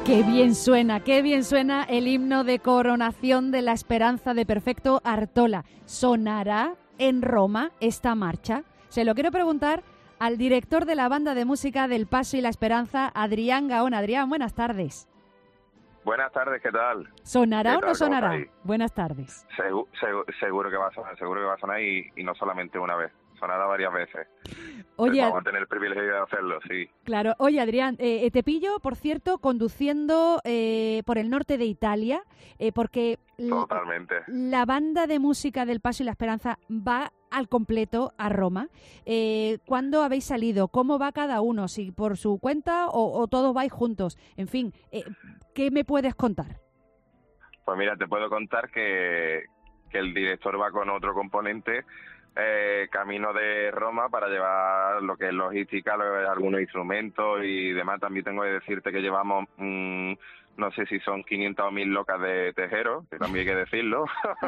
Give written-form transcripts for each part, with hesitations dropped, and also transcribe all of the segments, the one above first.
Qué bien suena el himno de coronación de la Esperanza de Perfecto Artola. ¿Sonará en Roma esta marcha? Se lo quiero preguntar al director de la banda de música del Paso y la Esperanza, Adrián Gaona. Adrián, buenas tardes. Buenas tardes, ¿qué tal? ¿Sonará o no sonará? Buenas tardes. Seguro que va a sonar y no solamente una vez, sonará varias veces. Oye, vamos a tener el privilegio de hacerlo, sí. Claro. Oye, Adrián, te pillo, por cierto, conduciendo por el norte de Italia, porque Totalmente. La banda de música del Paso y la Esperanza va al completo a Roma. ¿Cuándo habéis salido? ¿Cómo va cada uno? ¿Si por su cuenta o todos vais juntos? En fin, ¿qué me puedes contar? Pues mira, te puedo contar que el director va con otro componente camino de Roma para llevar lo que es logística, algunos instrumentos y demás. También tengo que decirte que llevamos, no sé si son 500 o 1000 locas de tejero, que también hay que decirlo.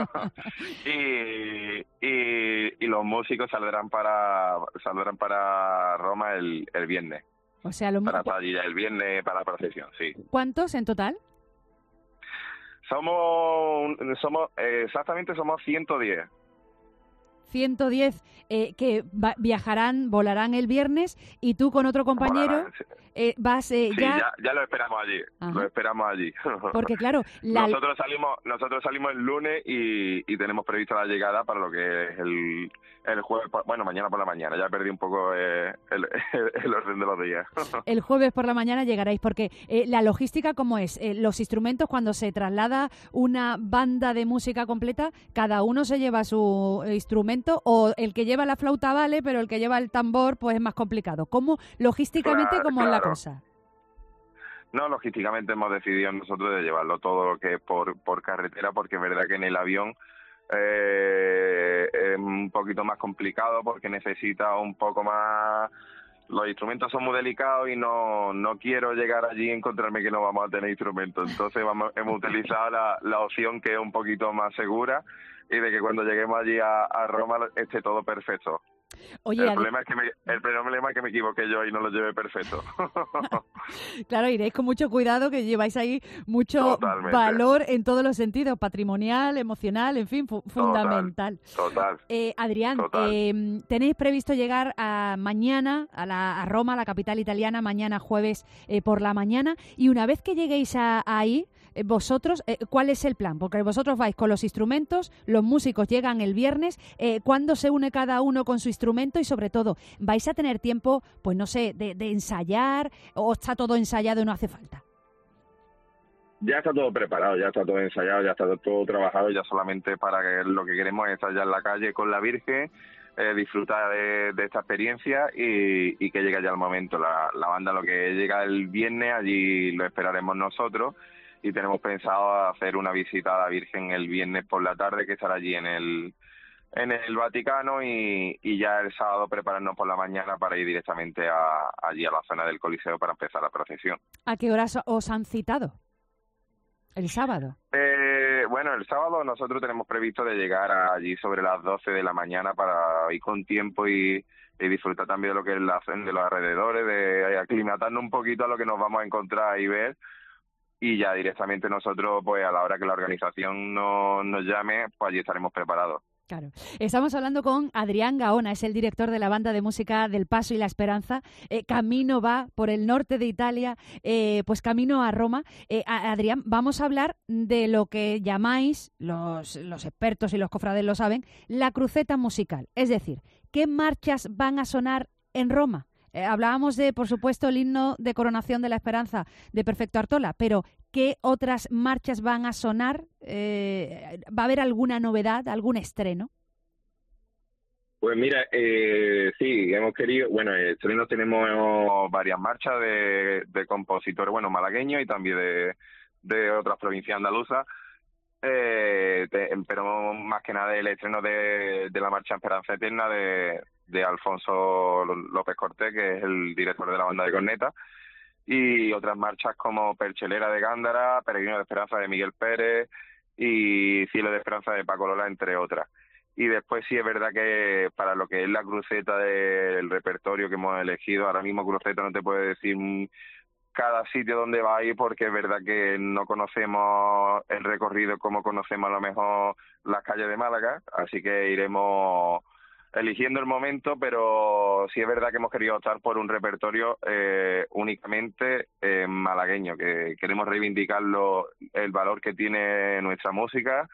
y los músicos saldrán para Roma el viernes. O sea, para estar allí ya el viernes para la procesión, sí. ¿Cuántos en total? Somos exactamente somos 110. 110 que volarán el viernes y tú con otro compañero vas ya lo esperamos allí. Ajá. Lo esperamos allí. Porque claro, nosotros salimos el lunes y tenemos prevista la llegada para lo que es el jueves, mañana por la mañana. Ya perdí un poco el orden de los días. El jueves por la mañana llegaréis, porque la logística, ¿cómo es? Los instrumentos, cuando se traslada una banda de música completa, cada uno se lleva su instrumento, o el que lleva la flauta vale, pero el que lleva el tambor pues es más complicado. ¿Cómo, logísticamente, cómo es la cosa? No, logísticamente hemos decidido nosotros de llevarlo todo lo que es por carretera, porque es verdad que en el avión es un poquito más complicado porque necesita un poco más. Los instrumentos son muy delicados y no quiero llegar allí y encontrarme que no vamos a tener instrumentos. Entonces hemos utilizado la opción que es un poquito más segura y de que cuando lleguemos allí a Roma esté todo perfecto. Oye, el problema es que me equivoqué yo y no lo llevé perfecto. Claro, iréis con mucho cuidado, que lleváis ahí mucho valor en todos los sentidos, patrimonial, emocional, en fin, fundamental. Total. Adrián, ¿tenéis previsto llegar mañana a Roma, la capital italiana, mañana jueves por la mañana? Y una vez que lleguéis ahí, vosotros, ¿cuál es el plan? Porque vosotros vais con los instrumentos, los músicos llegan el viernes, ¿cuándo se une cada uno con su instrumento? Y sobre todo, ¿vais a tener tiempo, pues no sé, de ensayar, o está todo ensayado y no hace falta? Ya está todo preparado, ya está todo ensayado, ya está todo trabajado, ya solamente para que lo que queremos es estar ya en la calle con la Virgen, disfrutar de esta experiencia y que llegue ya el momento. La banda, lo que llega el viernes, allí lo esperaremos nosotros. Y tenemos pensado hacer una visita a la Virgen el viernes por la tarde, que estará allí en el Vaticano, y ya el sábado prepararnos por la mañana para ir directamente allí a la zona del Coliseo para empezar la procesión. ¿A qué horas os han citado? ¿El sábado? El sábado nosotros tenemos previsto de llegar allí sobre las 12 de la mañana para ir con tiempo y disfrutar también de lo que es la zona de los alrededores, de aclimatarnos un poquito a lo que nos vamos a encontrar y ver. Y ya directamente nosotros, pues a la hora que la organización nos llame, pues allí estaremos preparados. Claro. Estamos hablando con Adrián Gaona, es el director de la banda de música del Paso y la Esperanza. Camino va por el norte de Italia, pues camino a Roma. Adrián, vamos a hablar de lo que llamáis, los expertos y los cofrades lo saben, la cruceta musical. Es decir, ¿qué marchas van a sonar en Roma? Hablábamos de, por supuesto, el himno de coronación de la Esperanza de Perfecto Artola, pero ¿qué otras marchas van a sonar? ¿Va a haber alguna novedad, algún estreno? Pues mira, sí, hemos querido, estrenos tenemos varias marchas de compositores, malagueños y también de otras provincias andaluzas, pero más que nada el estreno de la marcha Esperanza Eterna de Alfonso López Cortés, que es el director de la banda de corneta, y otras marchas como Perchelera de Gándara, Peregrino de Esperanza de Miguel Pérez y Cielo de Esperanza de Paco Lola, entre otras. Y después sí es verdad que para lo que es la cruceta del repertorio que hemos elegido, ahora mismo cruceta no te puedo decir cada sitio donde va a ir, porque es verdad que no conocemos el recorrido como conocemos a lo mejor las calles de Málaga, así que iremos eligiendo el momento, pero sí es verdad que hemos querido optar por un repertorio únicamente malagueño, que queremos reivindicarlo, el valor que tiene nuestra música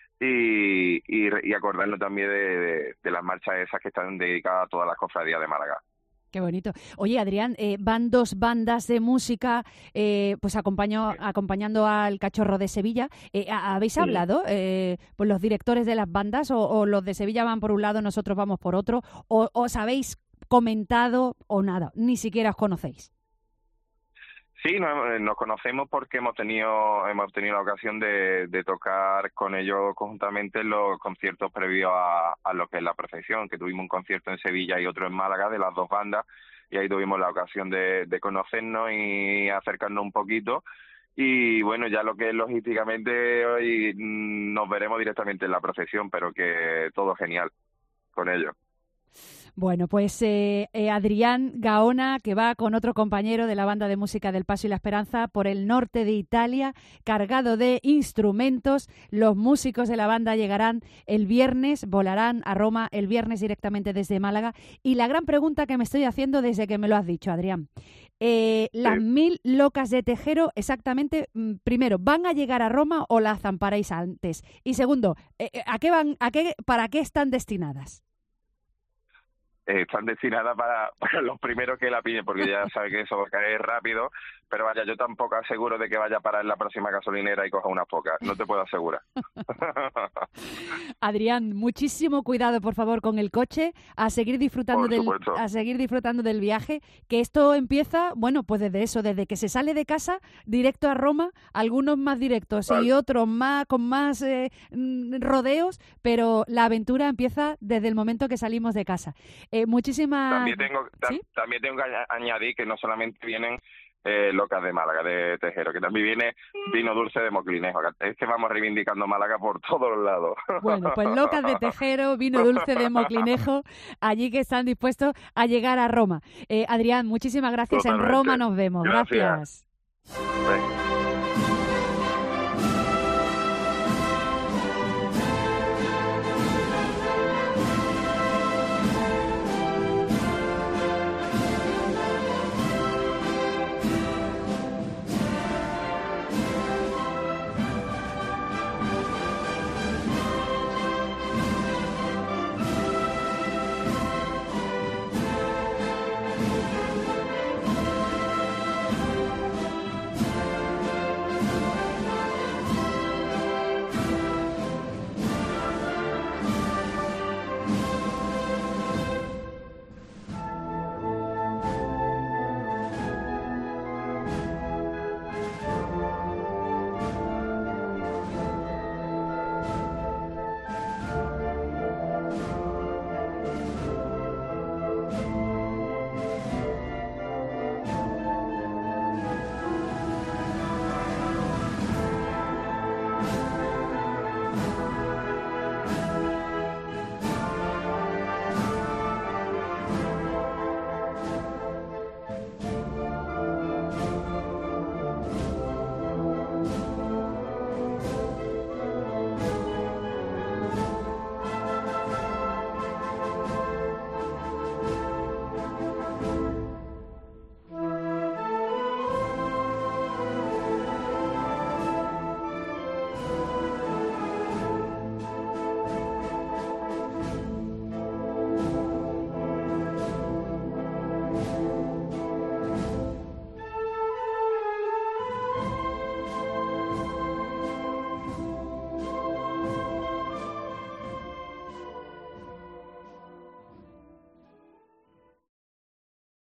y acordarnos también de las marchas esas que están dedicadas a todas las cofradías de Málaga. Qué bonito. Oye, Adrián, van 2 bandas de música pues acompañando al Cachorro de Sevilla. ¿Habéis hablado pues los directores de las bandas o los de Sevilla van por un lado, nosotros vamos por otro? ¿O os habéis comentado o nada? Ni siquiera os conocéis. Sí, nos conocemos porque hemos tenido la ocasión de tocar con ellos conjuntamente en los conciertos previos a lo que es la procesión, que tuvimos un concierto en Sevilla y otro en Málaga de las 2 bandas, y ahí tuvimos la ocasión de conocernos y acercarnos un poquito. Y bueno, ya lo que es logísticamente hoy nos veremos directamente en la procesión, pero que todo genial con ellos. Bueno, pues Adrián Gaona, que va con otro compañero de la banda de música del Paso y la Esperanza por el norte de Italia, cargado de instrumentos. Los músicos de la banda llegarán el viernes, volarán a Roma el viernes directamente desde Málaga. Y la gran pregunta que me estoy haciendo desde que me lo has dicho, Adrián, las 1000 locas de Tejero, exactamente, primero, ¿van a llegar a Roma o las zamparéis antes? Y segundo, ¿para qué están destinadas? Están destinadas para los primeros que la piden, porque ya sabe que eso va a caer rápido, pero vaya, yo tampoco aseguro de que vaya a parar en la próxima gasolinera y coja unas pocas, no te puedo asegurar. Adrián, muchísimo cuidado, por favor, con el coche, a seguir disfrutando del viaje, que esto empieza, bueno, pues desde que se sale de casa, directo a Roma, algunos más directos y otros con más rodeos, pero la aventura empieza desde el momento que salimos de casa. También tengo que añadir que no solamente vienen locas de Málaga, de Tejero, que también viene vino dulce de Moclinejo. Es que vamos reivindicando Málaga por todos los lados. Bueno, pues locas de Tejero, vino dulce de Moclinejo, allí que están dispuestos a llegar a Roma. Adrián, muchísimas gracias. Totalmente. En Roma nos vemos. Gracias.